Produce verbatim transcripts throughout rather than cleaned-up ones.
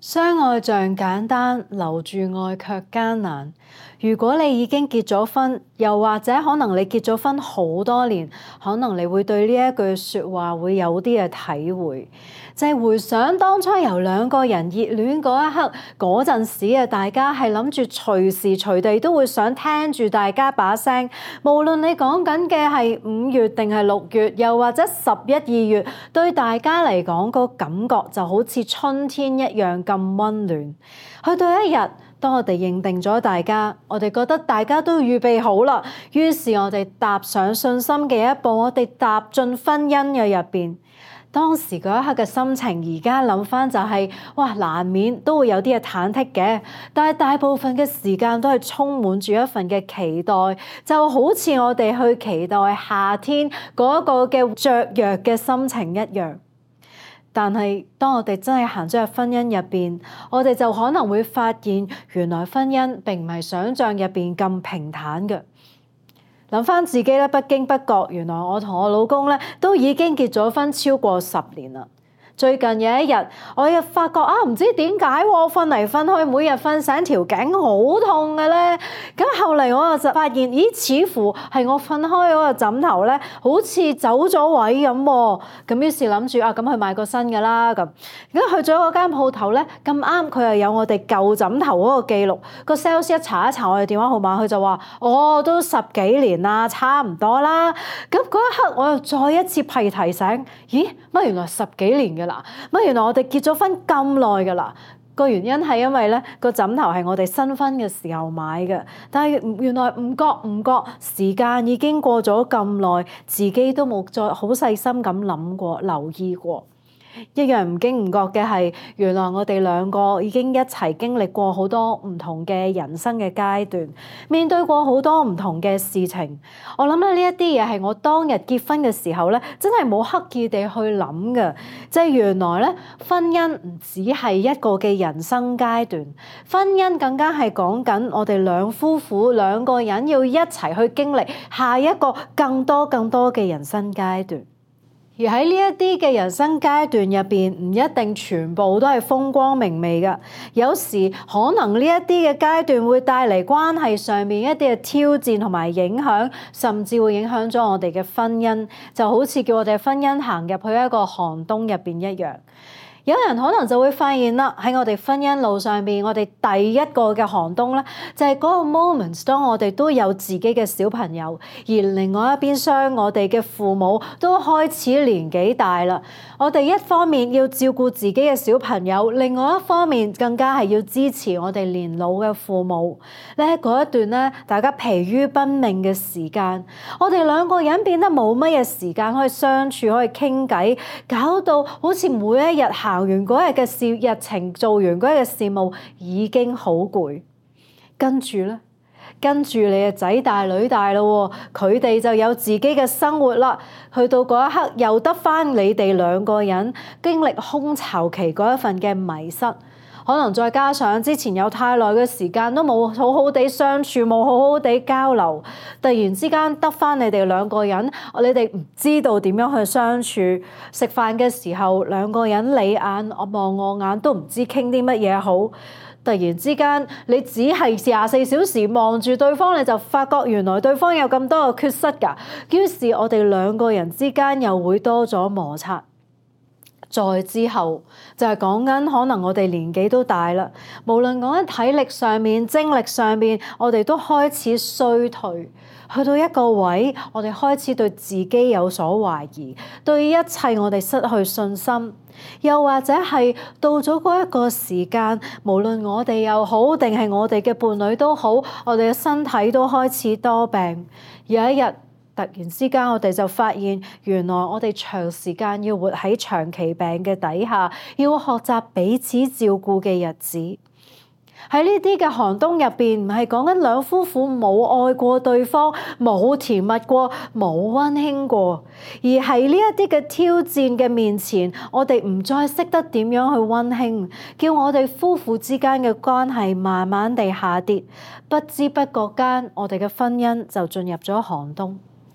相愛像簡單，留住愛卻艱難。如果你已經結咗婚，又或者可能你結咗婚好多年，可能你會對呢一句説話會有啲嘅體會，就係回想當初由兩個人熱戀嗰一刻嗰陣時啊，大家係諗住隨時隨地都會想聽住大家把聲，無論你講緊嘅係五月定係六月，又或者十一二月，對大家嚟講個感覺就好似春天一樣咁溫暖。去到一日，當我哋認定咗大家，我哋覺得大家都預備好啦，於是我哋踏上信心嘅一步，我哋踏進婚姻嘅入邊。當時嗰一刻嘅心情，而家諗翻就係、是，哇，難免都會有啲嘅忐忑嘅，但係大部分嘅時間都係充滿住一份嘅期待，就好似我哋去期待夏天嗰一個嘅雀躍嘅心情一樣。但係當我哋真係行咗入婚姻入邊，我哋就可能會發現，原來婚姻並唔係想像入邊咁平坦嘅。諗翻自己咧，不經不覺，原來我同我老公咧都已經結咗婚超過十年啦。最近有一日，我又發覺啊，唔知點解我瞓嚟瞓去，每日瞓醒條頸好痛嘅咧。咁後嚟我就發現，咦，似乎係我瞓開嗰個枕頭咧，好似走咗位咁喎。咁於是諗住啊，咁去買個新嘅啦。咁咁去咗嗰間鋪頭咧，咁啱佢又有我哋舊枕頭嗰個記錄。個 sales 一查一查我哋電話號碼，佢就話：哦，都十幾年啦，差唔多啦。咁嗰一刻我又再一次被提醒，咦，乜原來十幾年嘅啦？乜原來我哋結咗婚咁耐噶啦？個原因係因為咧，個枕頭係我哋新婚嘅時候買嘅，但係原來唔覺唔覺時間已經過咗咁耐，自己都冇再好細心咁諗過留意過。一樣唔經唔覺嘅係，原來我哋兩個已經一齊經歷過好多唔同嘅人生嘅階段，面對過好多唔同嘅事情。我諗咧，呢一啲嘢係我當日結婚嘅時候咧，真係冇刻意地去諗嘅。即係原來咧，婚姻唔只係一個嘅人生階段，婚姻更加係講緊我哋兩夫婦兩個人要一齊去經歷下一個更多更多嘅人生階段。而喺呢一啲嘅人生階段入邊，唔一定全部都係風光明媚㗎。有時可能呢一啲嘅階段會帶嚟關係上面一啲嘅挑戰同埋影響，甚至會影響咗我哋嘅婚姻，就好似叫我哋婚姻行入去一個寒冬入邊一樣。有人可能就會發現啦，喺我哋婚姻路上邊，我哋第一個嘅寒冬咧，就係嗰個 moment，當我哋都有自己嘅小朋友，而另外一邊廂我哋嘅父母都開始年紀大啦。我哋一方面要照顧自己嘅小朋友，另外一方面更加係要支持我哋年老嘅父母。咧嗰一段咧，大家疲於奔命嘅時間，我哋兩個人變得冇乜嘢時間可以相處，可以傾偈，搞到好似每一日行完嗰日嘅事日程，做完嗰日嘅事務已經好攰。跟住咧，跟住你嘅仔大女大咯，佢哋就有自己嘅生活啦。去到嗰一刻，又得返你哋兩個人經歷空巢期嗰一份嘅迷失。可能再加上之前有太耐嘅時間都冇好好地相處，冇好好地交流，突然之間得返你哋兩個人，你哋唔知道點樣去相處。食飯嘅時候，兩個人你眼我望我眼，都唔知傾啲乜嘢好。突然之間，你只係廿四小時望住對方，你就發覺原來對方有咁多嘅缺失㗎。於是，我哋兩個人之間又會多咗摩擦。再之後就係講緊可能我哋年紀都大啦，無論講緊體力上面、精力上面，我哋都開始衰退，去到一個位，我哋開始對自己有所懷疑，對一切我哋失去信心，又或者係到咗嗰一個時間，無論我哋又好，定係我哋嘅伴侶都好，我哋嘅身體都開始多病。有一日，突然之間，我哋就發現，原來我哋長時間要活喺長期病嘅底下，要學習彼此照顧嘅日子。喺呢啲嘅寒冬入邊，唔係講緊兩夫婦冇愛過對方，冇甜蜜過，冇溫馨過，而係呢一啲嘅挑戰嘅面前，我哋唔再識得點樣去溫馨，叫我哋夫婦之間嘅關係慢慢地下跌，不知不覺間，我哋嘅婚姻就進入咗寒冬。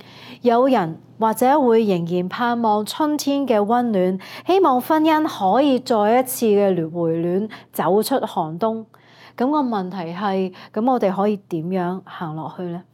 有人或者會仍然盼望春天嘅溫暖，希望婚姻可以再一次嘅回暖，走出寒冬。咁個問題係，咁我哋可以點樣行落去呢？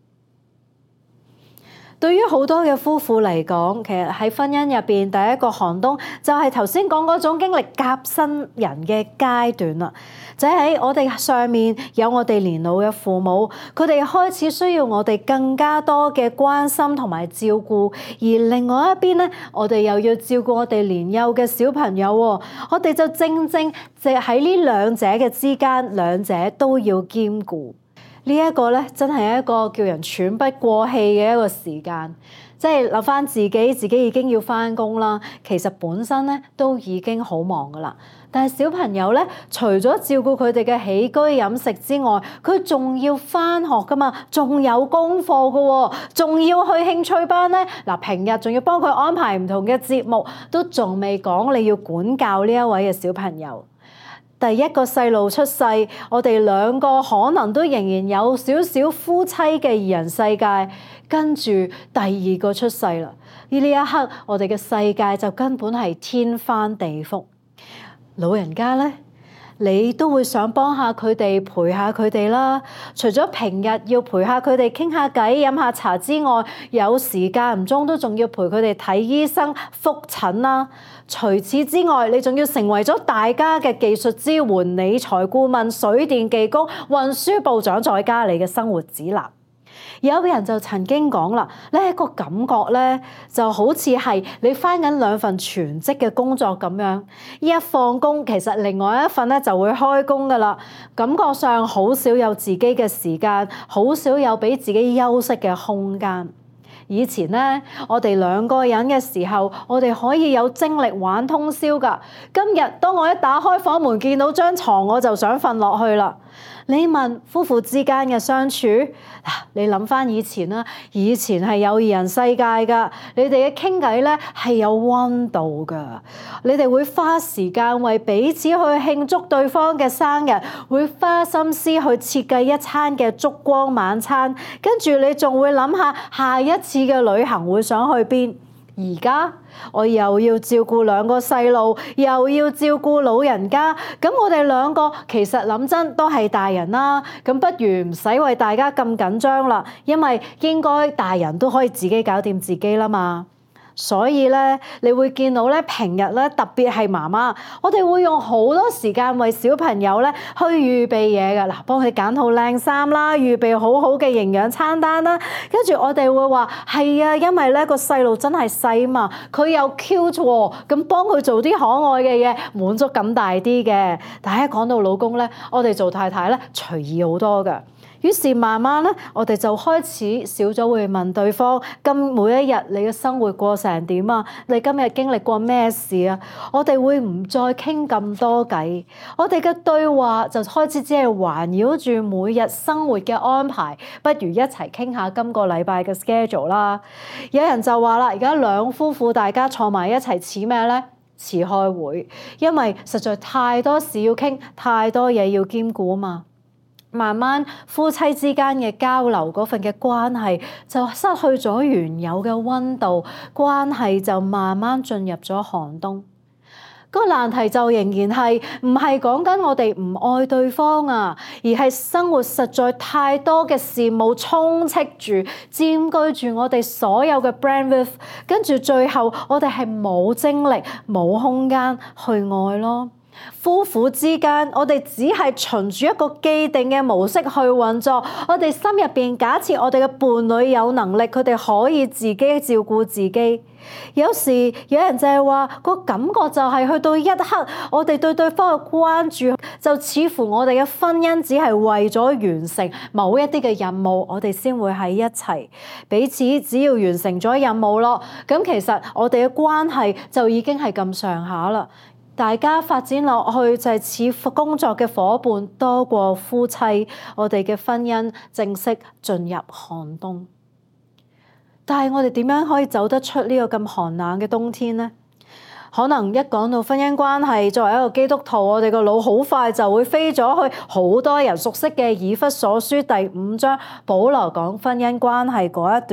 對於好多嘅夫婦嚟講，其實喺婚姻入邊，第一個寒冬就係頭先講嗰種經歷夾新人嘅階段啦。就喺我哋上面有我哋年老嘅父母，佢哋開始需要我哋更加多嘅關心同埋照顧，而另外一邊咧，我哋又要照顧我哋年幼嘅小朋友喎。我哋就正正就喺呢兩者嘅之間，兩者都要兼顧。呢一個咧，真係一個叫人喘不過氣嘅一個時間。即係諗翻自己，自己已經要翻工啦。其實本身咧都已經好忙噶啦。但係小朋友咧，除咗照顧佢哋嘅起居飲食之外，佢仲要翻學噶嘛，仲有功課噶喎，仲要去興趣班咧。嗱，平日仲要幫佢安排唔同嘅節目，都仲未講你要管教呢一位嘅小朋友。第一個細路出世，我哋兩個可能都仍然有少少夫妻嘅二人世界，跟住第二個出世啦。呢呢一刻，我哋嘅世界就根本係天翻地覆。老人家咧，你都會想幫下佢哋，陪下佢哋啦。除咗平日要陪下佢哋傾下偈、飲下茶之外，有時間唔中都仲要陪佢哋睇醫生、覆診啦。除此之外，你仲要成為咗大家嘅技術支援、理財顧問、水電技工、運輸部長，再加你嘅生活指南。有人就曾經講啦，呢個感覺咧就好似係你返緊兩份全職嘅工作咁樣，一放工其實另外一份咧就會開工噶啦，感覺上好少有自己嘅時間，好少有俾自己休息嘅空間。以前咧，我哋兩個人嘅時候，我哋可以有精力玩通宵噶。今日當我一打開房門見到張床，我就想瞓落去啦。你問夫婦之間嘅相處，你諗翻以前啦，以前係有二人世界噶，你哋嘅傾偈咧係有溫度噶，你哋會花時間為彼此去慶祝對方嘅生日，會花心思去設計一餐嘅燭光晚餐，跟住你仲會諗下下一次嘅旅行會想去邊。而家我又要照顧兩個細路，又要照顧老人家，咁我哋兩個其實諗真都係大人啦，咁不如唔使為大家咁緊張啦，因為應該大人都可以自己搞掂自己啦嘛。所以咧，你會見到咧，平日咧，特別係媽媽，我哋會用好多時間為小朋友咧去預備嘢㗎，嗱，幫佢揀好靚衫啦，預備好好嘅營養餐單啦，跟住我哋會話係啊，因為咧個細路真係細嘛，佢又 cute 喎，咁幫佢做啲可愛嘅嘢，滿足感大啲嘅。但係一講到老公咧，我哋做太太咧隨意好多㗎。於是慢慢咧，我哋就開始少咗會問對方，咁每一日你嘅生活過成點啊？你今日經歷過咩事啊？我哋會唔再傾咁多偈，我哋嘅對話就開始只係環繞住每日生活嘅安排，不如一齊傾下今個禮拜嘅 schedule 啦。有人就話啦，而家兩夫婦大家坐埋一齊似咩咧？似開會，因為實在太多事要傾，太多嘢要兼顧啊嘛。慢慢夫妻之間嘅交流嗰份嘅關係就失去咗原有嘅溫度，關係就慢慢進入咗寒冬。個難題就仍然係唔係講緊我哋唔愛對方啊，而係生活實在太多嘅事務充斥住，佔據住我哋所有嘅 bandwidth， 跟住最後我哋係冇精力、冇空間去愛咯。夫婦之間，我哋只係循住一個既定嘅模式去運作。我哋心入邊假設我哋嘅伴侶有能力，佢哋可以自己照顧自己。有時有人就係話個感覺就係去到一刻，我哋對對方嘅關注就似乎我哋嘅婚姻只係為咗完成某一啲嘅任務，我哋先會喺一齊。彼此只要完成咗任務咯，咁其實我哋嘅關係就已經係咁上下啦。大家發展落去就係似工作嘅夥伴多過夫妻，我哋嘅婚姻正式進入寒冬。但係我哋點樣可以走得出呢個咁寒冷嘅冬天呢？可能一講到婚姻關係，作為一個基督徒，我哋個腦好快就會飛咗去好多人熟悉嘅以弗所書第五章，保羅講婚姻關係嗰一段啦。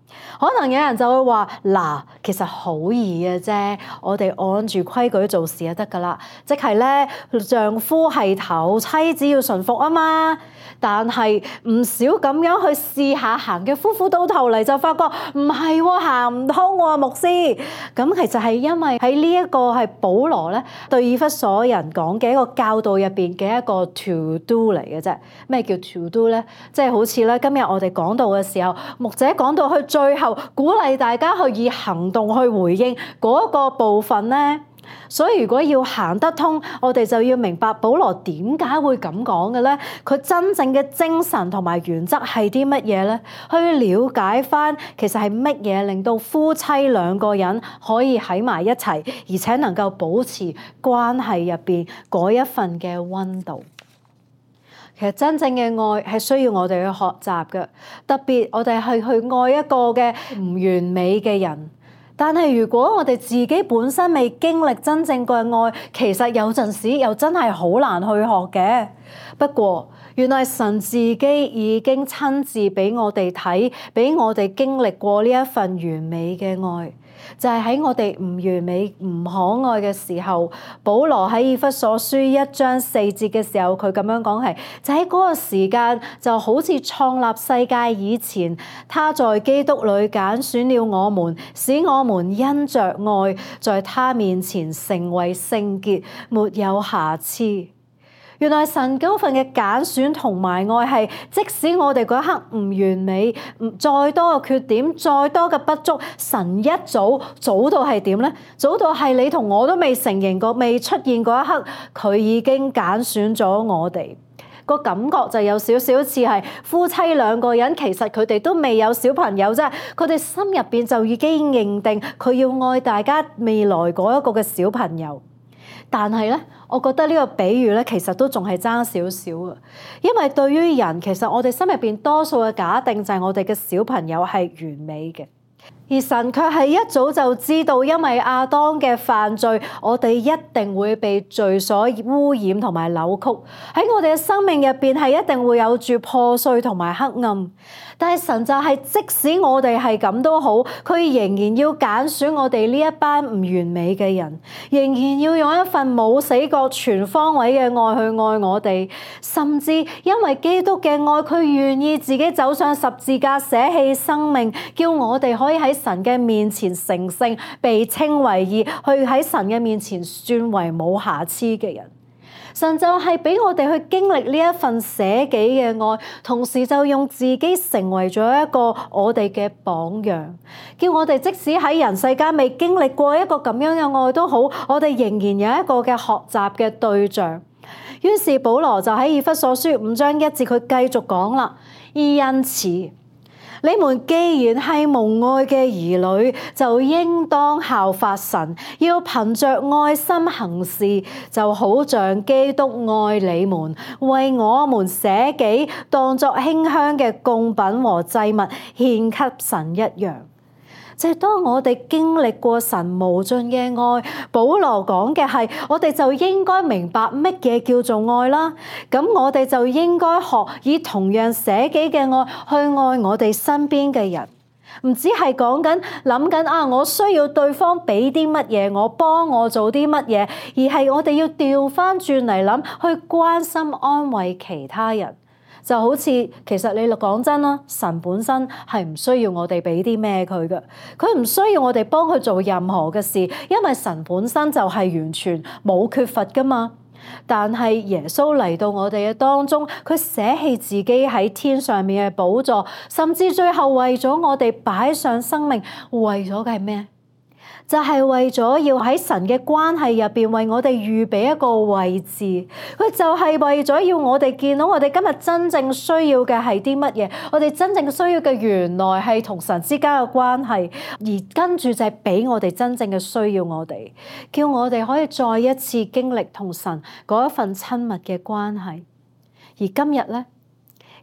可能有人就會話嗱，其實好易嘅啫，我哋按住規矩做事就得㗎啦。即係咧，丈夫係頭，妻子要順服啊嘛。但係唔少咁樣去試下行嘅夫婦，到頭嚟就發覺唔係喎，行唔通喎，牧師。咁其實係因為喺呢一個係保羅咧對以弗所人講嘅一個教導入邊嘅一個 to do 嚟嘅啫。咩叫 to do 咧？即係好似咧今日我哋講道嘅時候，牧者講到去最後鼓勵大家去以行動去回應嗰個部分咧。所以如果要行得通，我哋就要明白保羅點解會咁講嘅咧？佢真正嘅精神同埋原則係啲乜嘢咧？去了解翻其實係乜嘢令到夫妻兩個人可以喺埋一齊，而且能夠保持關係入邊嗰一份嘅溫度。其實真正嘅愛係需要我哋去學習嘅，特別我哋係去愛一個嘅唔完美嘅人。但係如果我哋自己本身未經歷真正嘅愛，其實有陣時又真係好難去學嘅。不過原來神自己已經親自俾我哋睇，俾我哋經歷過呢一份完美嘅愛。就係喺我哋唔完美、唔可愛嘅時候，保羅喺以弗所書一章四節嘅時候，佢咁樣講係，就喺嗰個時間就好似創立世界以前，他在基督裏揀選了我們，使我們因着愛，在他面前成為聖潔，沒有瑕疵。原來神嗰份嘅揀選同埋愛係，即使我哋嗰一刻唔完美，唔再多嘅缺點，再多嘅不足，神一早早到係點咧？早到係你同我都未承認過、未出現嗰一刻，佢已經揀選咗我哋。個感覺就有少少似係夫妻兩個人，其實佢哋都未有小朋友啫，佢哋心入邊就已經認定佢要愛大家未來嗰一個嘅小朋友。但係咧，我覺得呢個比喻咧，其實都仲係爭少少啊。因為對於人，其實我哋心入邊多數嘅假定就係我哋嘅小朋友係完美嘅，而神卻係一早就知道，因為亞當嘅犯罪，我哋一定會被罪所污染同埋扭曲，喺我哋嘅生命入邊係一定會有住破碎同埋黑暗。但係神就係即使我哋係咁都好，佢仍然要揀選我哋呢一班唔完美嘅人，仍然要用一份冇死過全方位嘅愛去愛我哋，甚至因為基督嘅愛，佢願意自己走上十字架捨棄生命，叫我哋可以喺神嘅面前成聖，被稱為義，去喺神嘅面前算為冇瑕疵嘅人。神就係俾我哋去經歷呢一份捨己嘅愛，同時就用自己成為咗一個我哋嘅榜樣，叫我哋即使喺人世間未經歷過一個咁樣嘅愛都好，我哋仍然有一個嘅學習嘅對象。於是保羅就喺以弗所書五章一節，佢繼續講啦，因此，你們既然係蒙愛嘅兒女，就應當效法神，要憑着愛心行事，就好像基督愛你們，為我們捨己，當作馨香嘅供品和祭物獻給神一樣。就係當我哋經歷過神無盡嘅愛，保羅講嘅係我哋就應該明白乜嘢叫做愛啦。咁我哋就應該學以同樣捨己嘅愛去愛我哋身邊嘅人，唔止係講緊諗緊啊，我需要對方俾啲乜嘢，我幫我做啲乜嘢，而係我哋要調翻轉嚟諗，去關心安慰其他人。就好似其實你講真啦，神本身係唔需要我哋俾啲咩佢嘅，佢唔需要我哋幫佢做任何嘅事，因為神本身就係完全冇缺乏噶嘛。但係耶穌嚟到我哋嘅當中，佢捨棄自己喺天上面嘅寶座，甚至最後為咗我哋擺上生命，為咗嘅係咩？就係為咗要喺神嘅關係入邊為我哋預備一個位置，佢就係為咗要我哋見到我哋今日真正需要嘅係啲乜嘢，我哋真正需要嘅原來係同神之間嘅關係，而跟住就係俾我哋真正嘅需要我哋，叫我哋可以再一次經歷同神嗰一份親密嘅關係。而今日咧，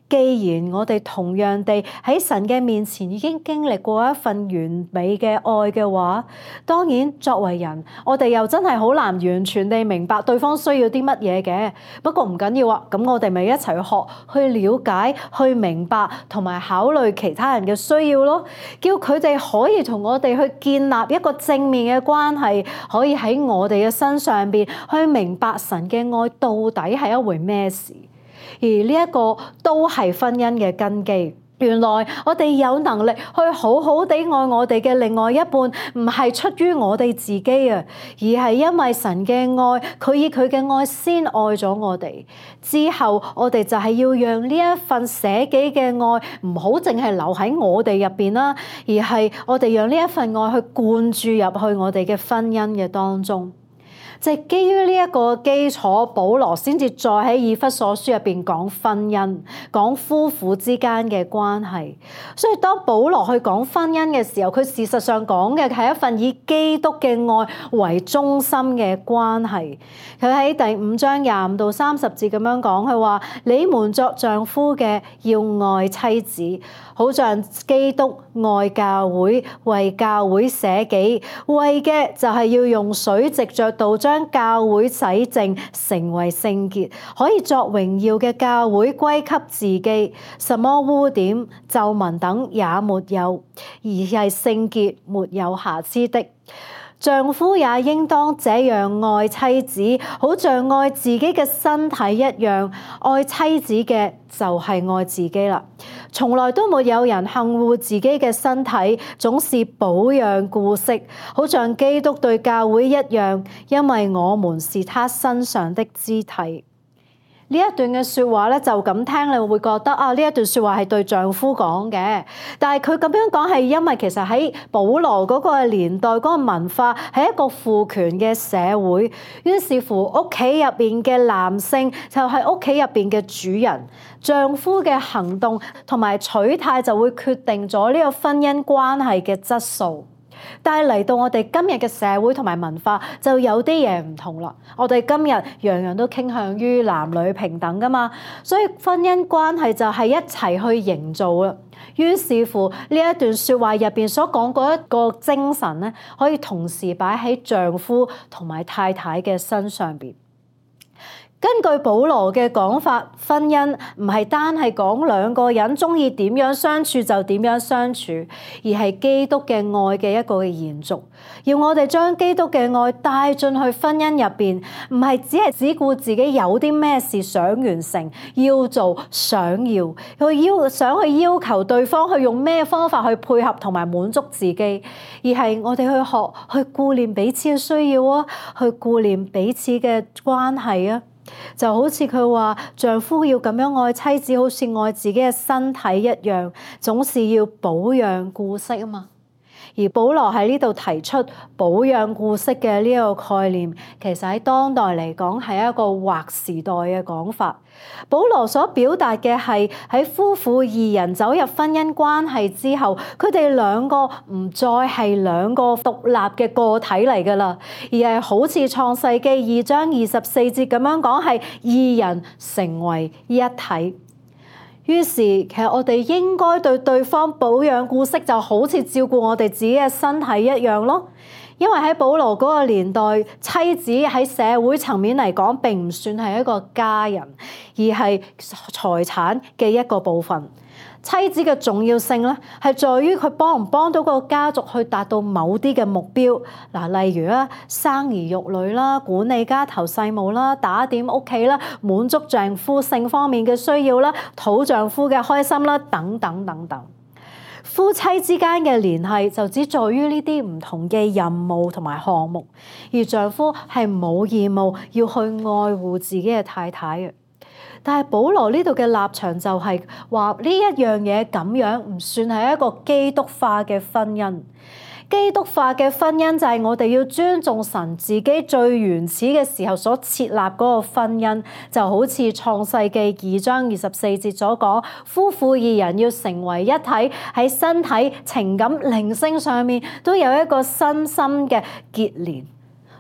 既然我哋同樣地喺神嘅面前已經經歷過一份完美嘅愛嘅話，當然作為人，我哋又真係好難完全地明白對方需要啲乜嘢嘅。不過唔緊要啊，咁我哋咪一齊去學、去了解、去明白同埋考慮其他人嘅需要咯，叫佢哋可以同我哋去建立一個正面嘅關係，可以喺我哋嘅身上邊去明白神嘅愛到底係一回咩事。而呢一個都係婚姻嘅根基。原來我哋有能力去好好地愛我哋嘅另外一半，唔係出於我哋自己啊，而係因為神嘅愛，佢以佢嘅愛先愛咗我哋。之後我哋就係要讓呢一份捨己嘅愛唔好淨係留喺我哋入邊啦，而係我哋讓呢一份愛去灌注入去我哋嘅婚姻嘅當中。就係基於呢一個基礎，保羅先至再喺以弗所書入邊講婚姻，講夫婦之間嘅關係。所以當保羅去講婚姻嘅時候，佢事實上講嘅係一份以基督嘅愛為中心嘅關係。佢喺第五章廿五到三十節咁樣講，佢話：你們作丈夫嘅要愛妻子，好像基督愛教會，為教會捨己，為嘅就係要用水藉着道將教會洗淨，成為聖潔，可以作榮耀嘅教會歸給自己，什麼污點、皺紋等也沒有，而係聖潔沒有瑕疵的。丈夫也應當這樣愛妻子，好像愛自己嘅身體一樣。愛妻子嘅就係愛自己啦。從來都沒有人恨惡自己嘅身體，總是保養顧惜，好像基督對教會一樣，因為我們是他身上的肢體。呢一段嘅説話咧，就咁聽你會覺得啊，呢一段説話係對丈夫講嘅。但係佢咁樣講係因為其實喺保羅嗰個年代嗰個文化係一個父權嘅社會，於是乎屋企入邊嘅男性就係屋企入邊嘅主人，丈夫嘅行動同埋取態就會決定咗呢個婚姻關係嘅質素。但係嚟到我哋今日嘅社會同埋文化就有啲嘢唔同啦。我哋今日樣樣都傾向於男女平等㗎嘛，所以婚姻關係就係一齊去營造啦。於是乎呢一段説話入邊所講嗰一個精神咧，可以同時擺喺丈夫同埋太太嘅身上邊。根據保羅嘅講法，婚姻唔係單係講兩個人鍾意點樣相處就點樣相處，而係基督嘅愛嘅一個嘅延續。要我哋將基督嘅愛帶進去婚姻入邊，唔係只係只顧自己有啲咩事想完成、要做、想要，去要想去要求對方去用咩方法去配合同埋滿足自己，而係我哋去學去顧念彼此嘅需要啊，去顧念彼此嘅關係啊。就好似佢話丈夫要咁樣愛妻子，好似愛自己嘅身體一樣，總是要保養顧惜啊嘛。而保羅喺呢度提出保養顧惜嘅呢一個概念，其實喺當代嚟講係一個劃時代嘅講法。保羅所表達嘅係喺夫婦二人走入婚姻關係之後，佢哋兩個唔再係兩個獨立嘅個體嚟㗎啦，而係好似創世記二章二十四節咁樣講，係二人成為一體。於是其實我哋應該對對方保養顧惜，就好似照顧我哋自己嘅身體一樣咯。因為喺保羅嗰個年代，妻子喺社會層面嚟講並唔算係一個家人，而係財產嘅一個部分。妻子嘅重要性咧，係在於佢幫唔幫到個家族去達到某啲嘅目標。嗱，例如啦，生兒育女啦，管理家頭細務啦，打點屋企啦，滿足丈夫性方面嘅需要啦，討丈夫嘅開心啦，等等等等。夫妻之間嘅聯繫就只在於呢啲唔同嘅任務同埋項目，而丈夫係冇義務要去愛護自己嘅太太嘅。但係保羅呢度嘅立場就係話呢一樣嘢咁樣唔算係一個基督化嘅婚姻。基督化嘅婚姻就係我哋要尊重神自己最原始嘅時候所設立嗰個婚姻，就好似創世記二章二十四節所講，夫婦二人要成為一體，喺身體、情感、靈性上面都有一個身心嘅結連。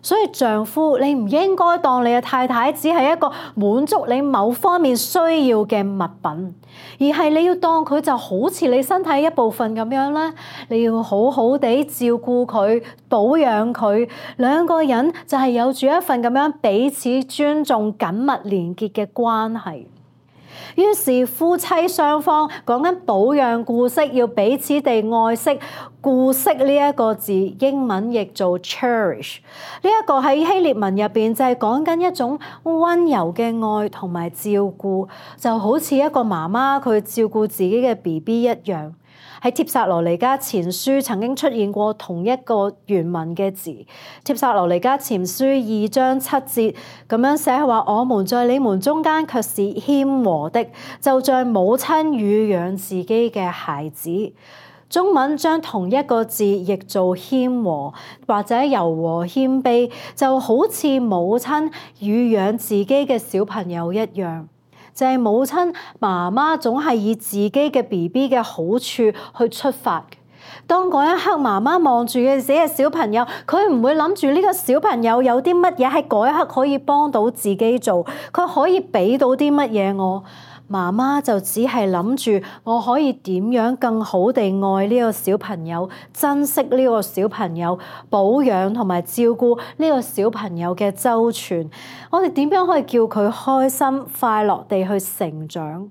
所以丈夫，你唔應該當你嘅太太只係一個滿足你某方面需要嘅物品，而係你要當佢就好似你身體一部分咁樣咧，你要好好地照顧佢、保養佢，兩個人就係有住一份咁樣彼此尊重、緊密連結嘅關係。於是夫妻雙方講緊保養顧惜，要彼此地愛惜。顧惜呢一個字，英文譯做 cherish。呢一個喺希臘文入邊就係講緊一種溫柔嘅愛同埋照顧，就好似一個媽媽佢照顧自己嘅 B B 一樣。喺帖撒羅尼迦前書曾經出現過同一個原文嘅字，帖撒羅尼迦前書二章七節咁樣寫話：我們在你們中間卻是謙和的，就像母親乳養自己嘅孩子。中文將同一個字譯做謙和，或者柔和謙卑，就好似母親乳養自己嘅小朋友一樣。就係母親媽媽總係以自己嘅 B B 嘅好處去出發。當嗰一刻媽媽望住嘅自己嘅小朋友，佢唔會諗住呢個小朋友有啲乜嘢喺嗰一刻可以幫到自己做，佢可以俾到啲乜嘢我。媽媽就只係諗住我可以點樣更好地愛呢個小朋友，珍惜呢個小朋友，保養同埋照顧呢個小朋友嘅周全。我哋點樣可以叫佢開心快樂地去成長？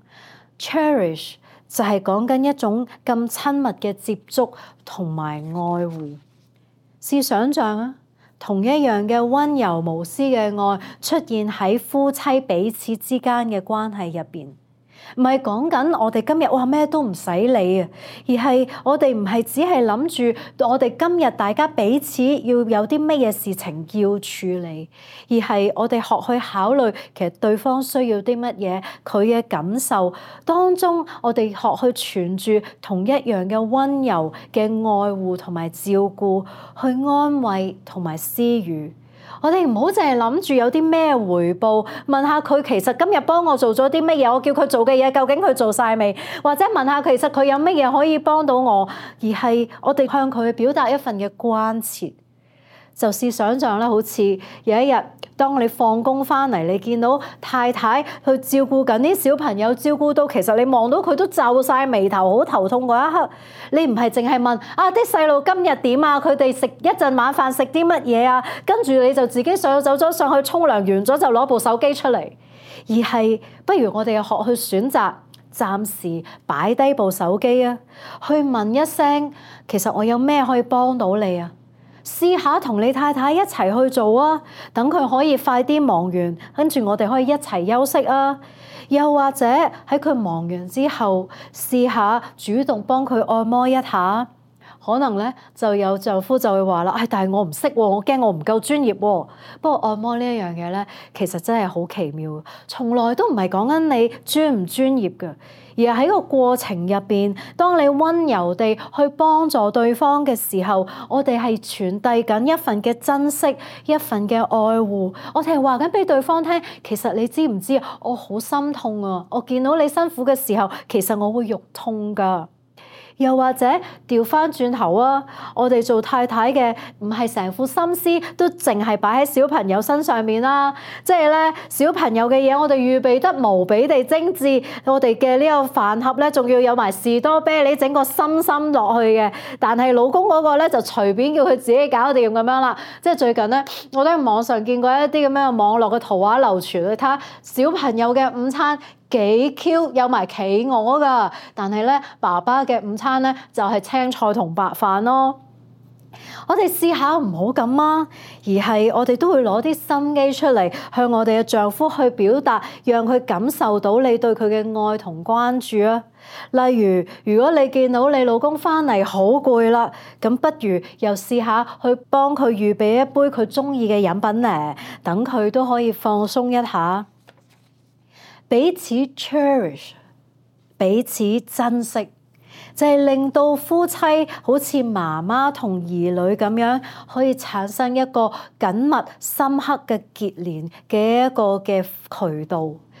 Cherish 就係講緊一種咁親密嘅接觸同埋愛護。試想像啊，同一樣嘅溫柔無私嘅愛出現喺夫妻彼此之間嘅關係入邊。唔係講緊我哋今日哇咩都唔使理啊，而係我哋唔係只係諗住我哋今日大家彼此要有啲乜嘢事情要處理，而係我哋學去考慮其實對方需要啲乜嘢，佢嘅感受當中，我哋學去存住同一樣嘅溫柔嘅愛護同埋照顧，去安慰同埋施予。我哋唔好淨係諗住有啲咩回報，問下佢其實今日幫我做咗啲乜嘢，我叫佢做嘅嘢究竟佢做晒未？或者問下其實佢有乜嘢可以幫到我，而係我哋向佢表達一份嘅關切。就試想像咧，好似有一日，當你放工翻嚟，你見到太太去照顧緊啲小朋友，照顧到其實你望到佢都皺晒眉頭，好頭痛嗰一刻，你唔係淨係問啊啲細路今日點啊？佢哋食一陣晚飯食啲乜嘢啊？跟住你就自己上走咗上去沖涼，完咗就攞部手機出嚟，而係不如我哋學去選擇暫時擺低部手機啊，去問一聲，其實我有咩可以幫到你啊？試下同你太太一齊去做啊，等佢可以快啲忙完，跟住我哋可以一齊休息啊。又或者喺佢忙完之後，試下主動幫佢按摩一下。可能咧就有丈夫就會話啦，唉、哎，但係我唔識喎，我驚我唔夠專業喎。不過按摩呢一樣嘢咧，其實真係好奇妙，從來都唔係講緊你專唔專業嘅，而係喺個過程入邊，當你溫柔地去幫助對方嘅時候，我哋係傳遞緊一份嘅珍惜，一份嘅愛護。我哋係話緊俾對方聽，其實你知唔知我好心痛啊！我見到你辛苦嘅時候，其實我會肉痛㗎。又或者調翻轉頭啊，我哋做太太嘅唔係成副心思都淨係擺喺小朋友身上面啦，即係咧小朋友嘅嘢我哋預備得無比地精緻，我哋嘅呢個飯盒咧仲要有埋士多啤梨整個心心落去嘅，但係老公嗰個咧就隨便叫佢自己搞掂咁樣啦。即係最近咧，我都喺網上見過一啲咁樣嘅網絡嘅圖畫流傳，你睇下小朋友嘅午餐幾 Q， 有埋企鵝噶，但係咧爸爸嘅午餐咧就係青菜同白飯咯。我哋試下唔好咁啊，而係我哋都會攞啲心機出嚟，向我哋嘅丈夫去表達，讓佢感受到你對佢嘅愛同關注啊。例如，如果你見到你老公翻嚟好攰啦，咁不如又試下去幫佢預備一杯佢中意嘅飲品咧，等佢都可以放鬆一下。彼此 cherish， 彼此珍惜，就係令到夫妻好似媽媽同兒女咁樣，可以產生一個緊密深刻嘅結連嘅一個嘅渠道。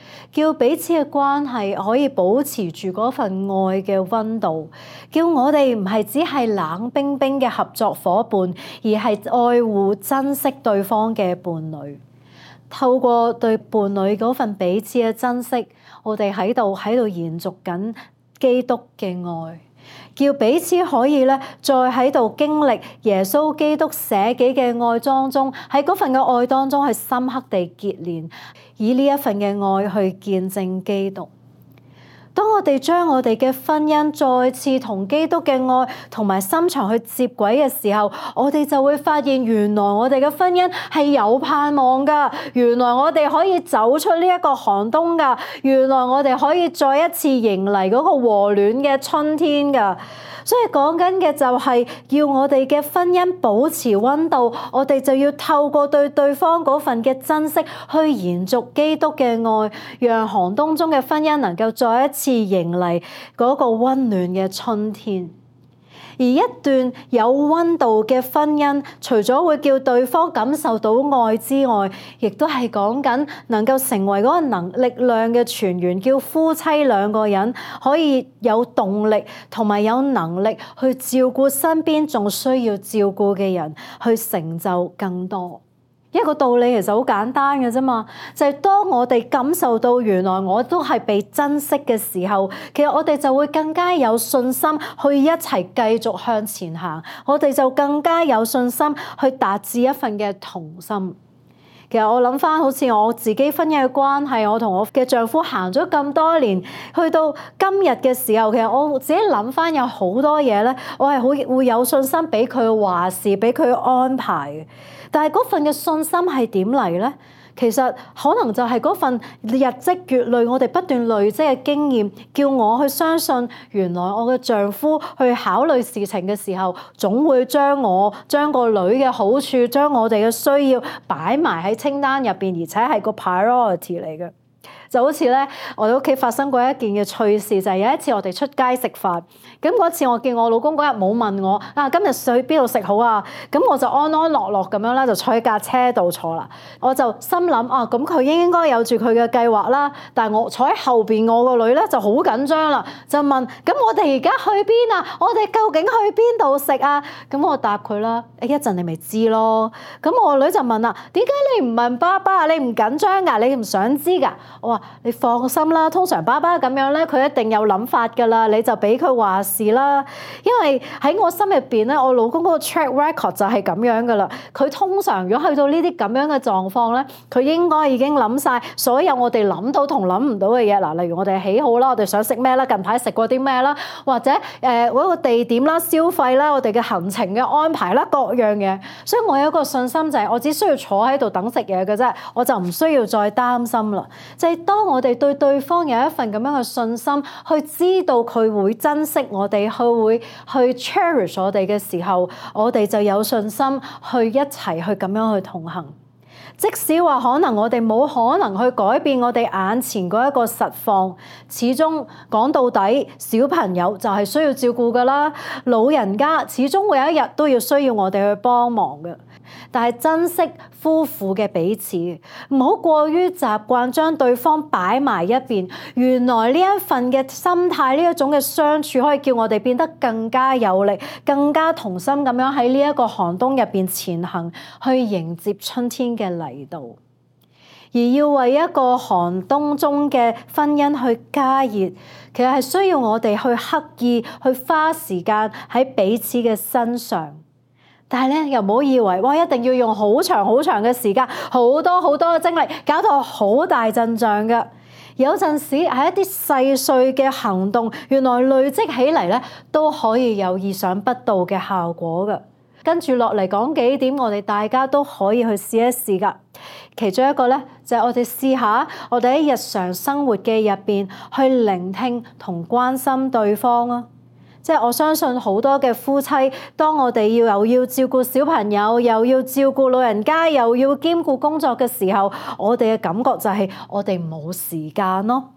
叫彼此嘅關係可以保持住嗰份愛嘅溫度，叫我哋唔係只係冷冰冰嘅合作夥伴，而係愛護珍惜對方嘅伴侶。透過對伴侶嗰份彼此嘅珍惜，我哋喺度喺度延續緊基督嘅愛。叫彼此可以咧，再喺度經歷耶穌基督捨己嘅愛當中，喺嗰份嘅愛當中係深刻地結連，以呢一份嘅愛去見證基督。當我哋將我哋嘅婚姻再次同基督嘅愛同埋心腸去接軌嘅時候，我哋就會發現原來我哋嘅婚姻係有盼望㗎，原來我哋可以走出呢一個寒冬㗎，原來我哋可以再一次迎嚟嗰個和暖嘅春天㗎。所以講緊嘅就係要我哋嘅婚姻保持溫度，我哋就要透過對對方嗰份嘅珍惜去延續基督嘅愛，讓寒冬中嘅婚姻能夠再一次迎嚟嗰個溫暖嘅春天。而一段有溫度嘅婚姻，除咗會叫對方感受到愛之外，亦都係講緊能夠成為嗰個能力量嘅泉源，叫夫妻兩個人可以有動力同埋有能力去照顧身邊仲需要照顧嘅人，去成就更多。一個道理其實好簡單嘅啫嘛，就係當我哋感受到原來我都係被珍惜嘅時候，其實我哋就會更加有信心去一齊繼續向前行，我哋就更加有信心去達至一份嘅同心。其實我諗翻好似我自己婚姻嘅關係，我同我嘅丈夫行咗咁多年，去到今日嘅時候，其實我自己諗翻有好多嘢咧，我係好會有信心俾佢話事，俾佢安排嘅。但係嗰份嘅信心係點嚟咧？其實可能就係嗰份日積月累，我哋不斷累積嘅經驗，叫我去相信原來我嘅丈夫去考慮事情嘅時候，總會將我將個女嘅好處，將我哋嘅需要擺埋喺清單入邊，而且係個 priority 嚟嘅。就好似咧，我哋屋企發生過一件嘅趣事，就係有一次我哋出街食飯，咁嗰次我見我老公嗰日冇問我啊，今日去邊度食好啊？咁我就安安樂樂咁樣咧，就坐喺架車度坐啦。我就心諗啊，咁佢應該有住佢嘅計劃啦。但係我坐喺後邊，我個女咧就好緊張啦，就問：咁我哋而家去邊啊？我哋究竟去邊度食啊？咁我答佢啦，誒一陣你咪知咯。咁我個女就問啦：點解你唔問爸爸？你唔緊張㗎？你唔想知㗎？我話：你放心啦，通常爸爸咁樣咧，佢一定有諗法㗎啦，你就俾佢話事啦。因為喺我心入邊咧，我老公嗰個 track record 就係咁樣㗎啦。佢通常如果去到呢啲咁樣嘅狀況咧，佢應該已經諗晒所有我哋諗到同諗唔到嘅嘢。嗱，例如我哋喜好啦，我哋想食咩啦，近排食過啲咩啦，或者誒嗰個地點啦、消費啦、我哋嘅行程嘅安排啦，各樣嘢。所以我有一個信心就係，我只需要坐喺度等食嘢嘅啫，我就唔需要再擔心啦。就係當我哋對對方有一份咁樣嘅信心，去知道佢會珍惜我哋，佢會去 cherish 我哋嘅時候，我哋就有信心去一齊去咁樣去同行。即使話可能我哋冇可能去改變我哋眼前嗰一個實況，始終講到底，小朋友就係需要照顧㗎啦，老人家始終會有一日都要需要我哋去幫忙嘅。但係珍惜夫婦嘅彼此，唔好過於習慣將對方擺埋一邊。原來呢一份嘅心態，呢一種嘅相處，可以叫我哋變得更加有力，更加同心咁樣喺呢一個寒冬入邊前行，去迎接春天嘅嚟到。而要為一個寒冬中嘅婚姻去加熱，其實係需要我哋去刻意去花時間喺彼此嘅身上。但係咧，又唔好以為哇，一定要用好長好長嘅時間，好多好多嘅精力，搞到好大陣仗嘅。有陣時係一啲細碎嘅行動，原來累積起嚟咧，都可以有意想不到嘅效果嘅。跟住落嚟講幾點，我哋大家都可以去試一試㗎。其中一個咧，就係我哋試下，我哋喺日常生活嘅入邊去聆聽同關心對方啊。即係我相信好多嘅夫妻，當我哋要又要照顧小朋友，又要照顧老人家，又要兼顧工作嘅時候，我哋嘅感覺就係我哋冇時間咯。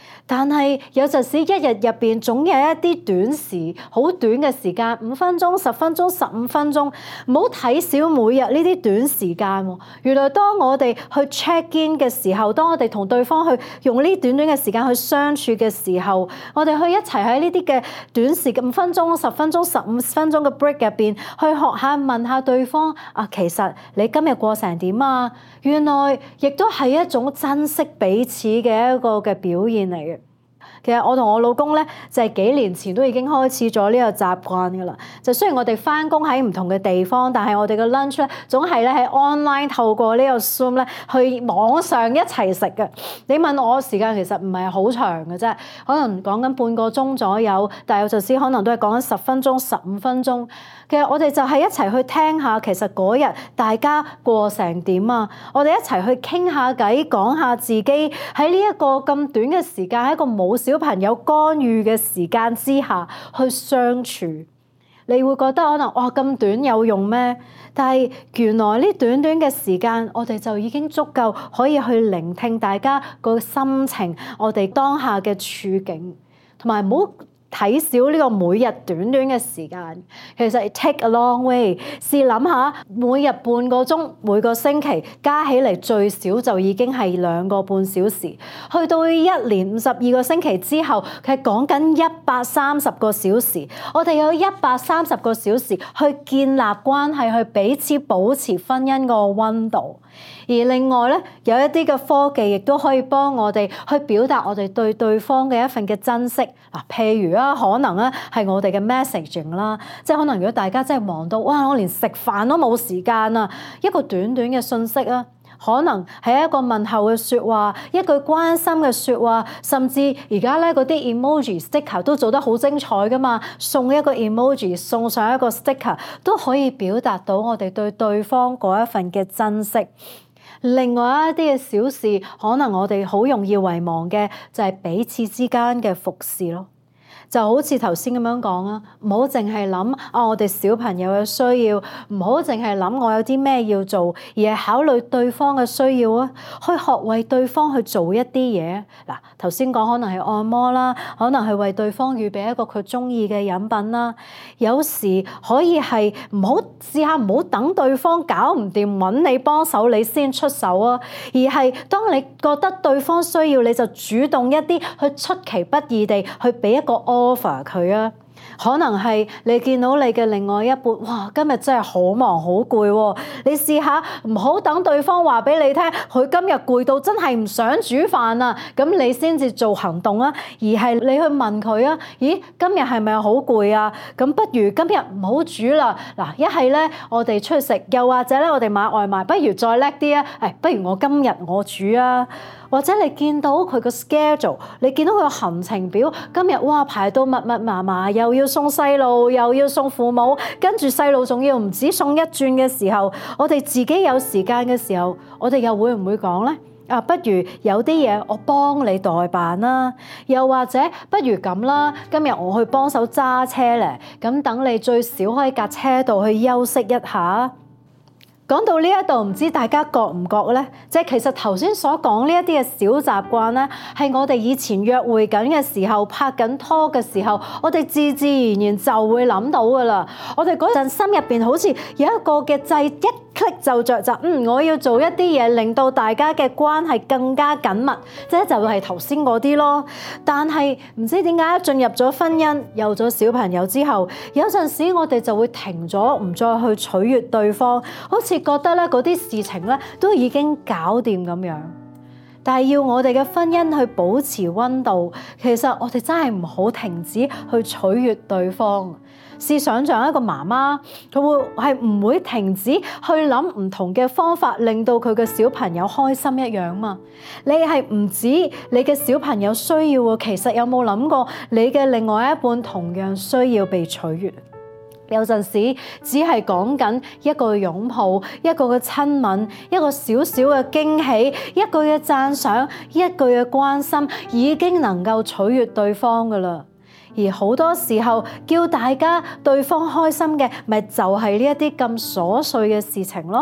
但係有陣時一日入邊總有一啲短時好短嘅時間，五分鐘、十分鐘、十五分鐘，唔好睇少每日呢啲短時間。原來當我哋去 check in 嘅時候，當我哋同對方去用呢短短嘅時間去相處嘅時候，我哋去一齊喺呢啲嘅短時嘅五分鐘、十分鐘、十五分鐘嘅 break 入邊，去學下問下對方啊，其實你今日過成點啊？原來亦都係一種珍惜彼此嘅一個嘅表現嚟嘅。其實我同我老公咧，就係幾年前都已經開始咗呢個習慣噶啦。就雖然我哋翻工喺唔同嘅地方，但係我哋嘅 lunch 咧，總係咧喺 online 透過呢個 Zoom 咧去網上一齊食嘅。你問我時間其實唔係好長嘅啫，可能講緊半個鐘左右，但係有陣時可能都係講緊十分鐘、十五分鐘。其實我哋就係一齊去聽下，其實嗰日大家過成點啊？我哋一齊去傾下偈，講下自己喺呢一個咁短嘅時間，喺一個冇小朋友干預嘅時間之下去相處。你會覺得可能哇咁短有用咩？但係原來呢短短嘅時間，我哋就已經足夠可以去聆聽大家個心情，我哋當下嘅處境，同埋唔好睇少呢個每日短短嘅時間，其實 take a long way。試諗下，每日半個鐘，每個星期加起嚟最少就已經係兩個半小時。去到一年五十二個星期之後，佢係講緊一百三十個小時。我哋有一百三十個小時去建立關係，去彼此保持婚姻個溫度。而另外咧，有一啲嘅科技亦都可以幫我哋去表達我哋對對方嘅一份嘅珍惜。嗱，譬如啊，可能咧係我哋嘅 messaging 啦，即係可能如果大家真係忙到，哇，我連食飯都冇時間啊，一個短短嘅訊息啊，可能係一個問候嘅説話，一句關心嘅説話，甚至而家咧嗰啲 emoji sticker 都做得好精彩㗎嘛，送一個 emoji，送上一個 sticker 都可以表達到我哋對對方嗰一份嘅珍惜。另外一啲嘅小事，可能我哋好容易遺忘嘅就係彼此之間嘅服侍咯。就好似頭先咁樣講啊，唔好淨係諗啊我哋小朋友嘅需要，唔好淨係諗我有啲咩要做，而係考慮對方嘅需要啊，去學為對方去做一啲嘢。嗱，頭先講可能係按摩啦，可能係為對方預備一個佢中意嘅飲品啦。有時可以係唔好試下唔好等對方搞唔掂揾你幫手你先出手啊，而係當你覺得對方需要，你就主動一啲去出其不意地去俾一個offer 佢啊。可能係你見到你嘅另外一半，哇！今日真係好忙好攰喎。你試下唔好等對方話俾你聽，佢今日攰到真係唔想煮飯啊，咁你先至做行動啊。而係你去問佢啊，咦？今日係咪好攰啊？咁不如今日唔好煮啦。嗱，一係咧我哋出去食，又或者咧我哋買外賣，不如再叻啲啊！誒，不如我今日我煮啊。或者你見到佢個 schedule， 你見到佢個行程表，今日哇排到密密麻麻，又要送細路，又要送父母，跟住細路仲要唔止送一轉嘅時候，我哋自己有時間嘅時候，我哋又會唔會講呢？啊，不如有啲嘢我幫你代辦啦，又或者不如咁啦，今日我去幫手揸車咧，咁等你最少喺架車度去休息一下。講到呢一度，唔知大家覺唔覺咧？即係其實頭先所講呢一啲嘅小習慣咧，係我哋以前約會緊嘅時候、拍緊拖嘅時候，我哋自自然然就會諗到噶啦。我哋嗰陣心入邊好似有一個嘅掣，一 click 就着就嗯，我要做一啲嘢，令到大家嘅關係更加緊密，即係就係頭先嗰啲咯。但係唔知點解進入咗婚姻、有咗小朋友之後，有陣時我哋就會停咗，唔再去取悅對方，好似覺得咧嗰啲事情咧都已經搞掂咁樣。但係要我哋嘅婚姻去保持溫度，其實我哋真係唔好停止去取悅對方。試想像一個媽媽，佢會係唔會停止去諗唔同嘅方法，令到佢嘅小朋友開心一樣嘛？你係唔止你嘅小朋友需要喎，其實有冇諗過你嘅另外一半同樣需要被取悅？有陣時只係講緊一個擁抱，一個嘅親吻，一個小小嘅驚喜，一句嘅讚賞，一句嘅關心，已經能夠取悅對方㗎喇。而好多時候叫大家對方開心嘅，咪就係呢一啲咁瑣碎嘅事情咯。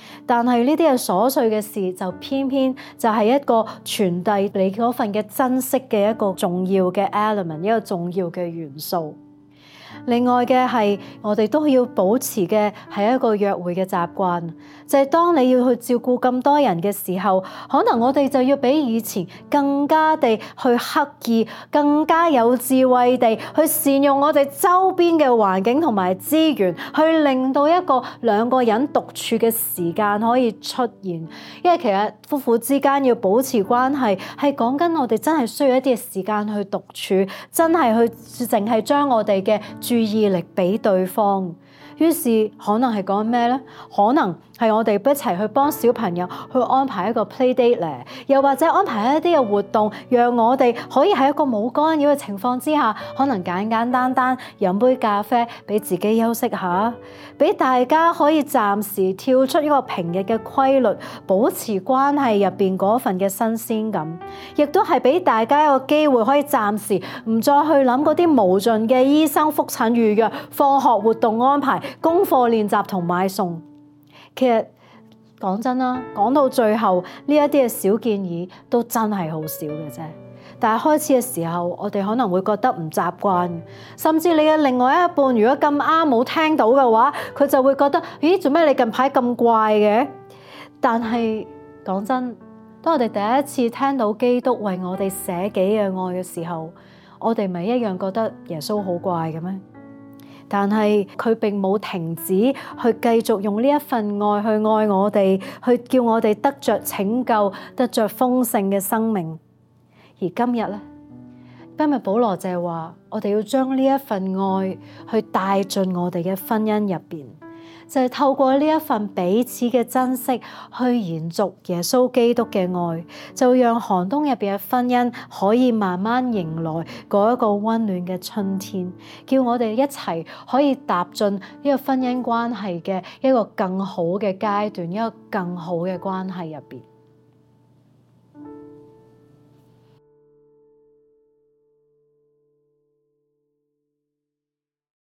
但係呢啲係瑣碎嘅事，就偏偏就係一個傳遞你嗰份嘅珍惜嘅一個重要嘅 element， 一個重要嘅元素。另外嘅係，我哋都要保持嘅係一個約會嘅習慣，就係當你要去照顧咁多人嘅時候，可能我哋就要比以前更加地去刻意，更加有智慧地去善用我哋周邊嘅環境同埋資源，去令到一個兩個人獨處嘅時間可以出現。因為其實夫婦之間要保持關係，係講緊我哋真係需要一啲時間去獨處，真係去淨係將我哋嘅注意力俾對方。於是可能係講咩咧？可能係我哋一齊去幫小朋友去安排一個 play date 咧，又或者安排一啲嘅活動，讓我哋可以喺一個冇干擾嘅情況之下，可能簡簡單單飲杯咖啡，俾自己休息下，俾大家可以暫時跳出一個平日嘅規律，保持關係入邊嗰份嘅新鮮感，亦都係俾大家一個機會可以暫時唔再去諗嗰啲無盡嘅醫生覆診預約、放學活動安排、功課練習同買餸。其實講真啦，講到最後呢一啲嘅小建議都真係好少嘅啫。但係開始嘅時候，我哋可能會覺得唔習慣，甚至你嘅另外一半如果咁啱冇聽到嘅話，佢就會覺得咦，做咩你近排咁怪嘅？但係講真，當我哋第一次聽到基督為我哋捨己嘅愛嘅時候，我哋咪一樣覺得耶穌好怪嘅咩？但係佢並冇停止去繼續用呢一份愛去愛我哋，去叫我哋得着拯救、得着豐盛嘅生命。而今日咧，今日保羅就係話，我哋要將呢一份愛去帶進我哋嘅婚姻入邊，就係透過呢一份彼此嘅珍惜，去延續耶穌基督嘅愛，就讓寒冬入邊嘅婚姻可以慢慢迎來嗰一個溫暖嘅春天，叫我哋一齊可以踏進呢個婚姻關係嘅一個更好嘅階段，一個更好嘅關係入邊。